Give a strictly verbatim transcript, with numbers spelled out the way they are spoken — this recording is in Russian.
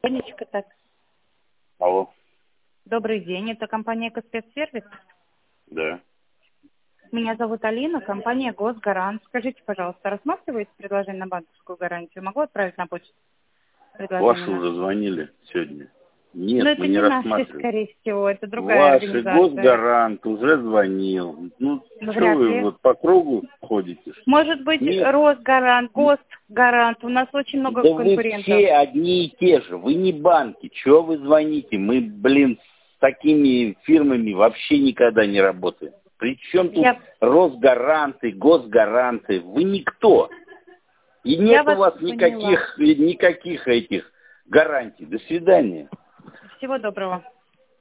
Тонечка, так. Алло. Добрый день, это компания «Экоспецсервис». Да. Меня зовут Алина, компания «Госгарант». Скажите, пожалуйста, рассматриваете предложение на банковскую гарантию? Могу отправить на почту предложение? Ваши наше? уже звонили сегодня? Нет, Но это мы не не наши, рассматриваем. скорее всего, это другая Ваш организация. Госгарант уже звонил. Ну, Ну, что вряд вы ли. вот по кругу ходите? Что ли? Может быть, Нет. Росгарант, Госгарант. У нас очень много Да вы конкурентов. все одни и те же. Вы не банки. Чего вы звоните? Мы, блин, с такими фирмами вообще никогда не работаем. Причем тут Я... Росгаранты, Госгаранты? Вы никто. И Я нет у вас вас поняла. никаких, никаких этих гарантий. До свидания. Всего доброго.